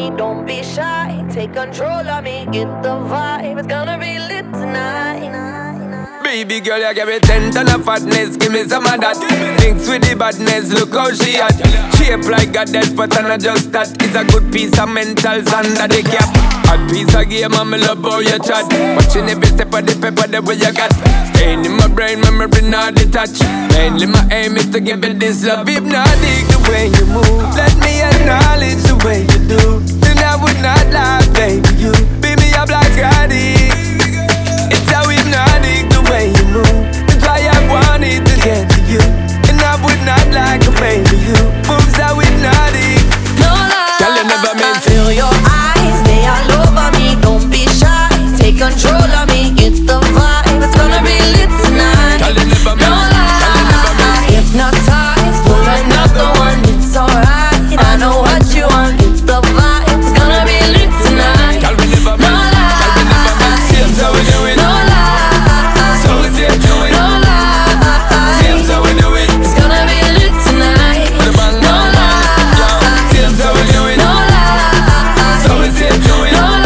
me, don't be shy. Take control of me, get the vibe. It's gonna be lit tonight. Baby girl, you give me 10 ton of fatness, give me some of that. Mix with the badness, look how she hot. Shape like a death, but I'm not just that. It's a good piece of mentals under the cap. Hot piece of game, and me love how you chat. Watching every step of the paper, the way you got. Staying in my brain, memory not detached. Mainly my aim is to give it this love. Hypnotic the way you move, let me acknowledge the way you do. Then I would not lie, baby, you beat me up like Gotti. It's how hypnotic the way you move. That's why I wanted to get to you. And I would not like a baby, you moves how hypnotic. No lie, girl, you never meant to. Feel your eyes, they all over me. Don't be shy, take control of me. Get the vibe, it's gonna be lit tonight. Girl, you never meant. No lie, hypnotized, pull another one. It's alright, I know what you want. Get the vibe, it's gonna be lit tonight. Girl, we never meant. Girl, we never meant. Seems how we do it. No lie, so we see it do it. no lie, Seems how we do it. it's gonna be lit tonight. With a bang, No bang, bang. lie, Seems how we do it. no lie, So we see it do it. no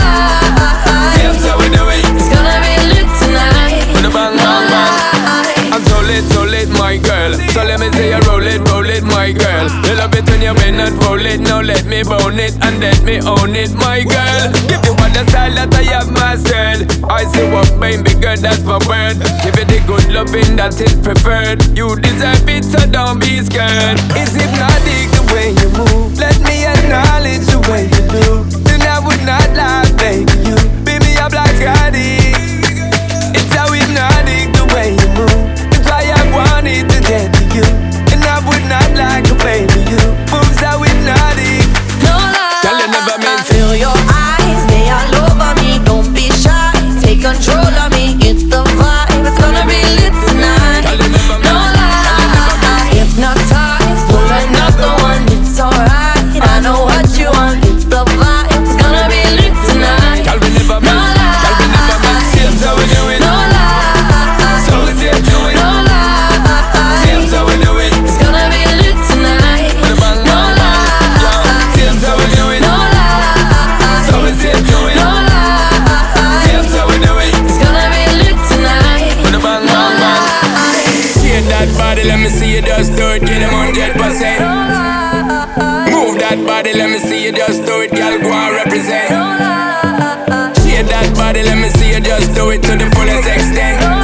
lie, Seems how we do it. it's gonna be lit tonight. With a bang, bang, bang. I'm so lit, my girl. So let me say you roll it, my girl. You love it when you bend and roll it. Now let me bone it and let me own it, my girl. Give you all the style that I have mastered. I say what baby girl, that's my word. Give you the good loving that is preferred. You deserve it, so don't be scared. It's hypnotic the way you move. Let me acknowledge the way you do. Then I would not lie, baby, you beat me up like Gotti. It's how hypnotic the way you move. That's why I wanted to get to you. And I would not like a baby, you moves how hypnotic. No lie, Girl, you never meant to. feel your eyes, they all over me. Don't be shy, take control of me. Get the vibe, it's gonna be lit tonight. Girl, you never No meant. Girl, you never meant. lie, hypnotized, pull another one. It's alright, I know what you want. Get the vibe, it's gonna be lit tonight. Girl, we never No meant. Girl, we never meant. Seems how we do it. No lie, So we see it do it. no lie, Seems how we do it. it's gonna be lit tonight. With a bang, No bang, bang. lie, Seems how we do it. no lie, So we see it do it. no lie, Seems how we do it. it's gonna be lit tonight. With a bang, bang, bang. Shake that body, let me see you just do it. Get them 100%. Move that body, let me see you just do it. Girl, go and represent. Shake that body, let me see you just do it to the fullest extent.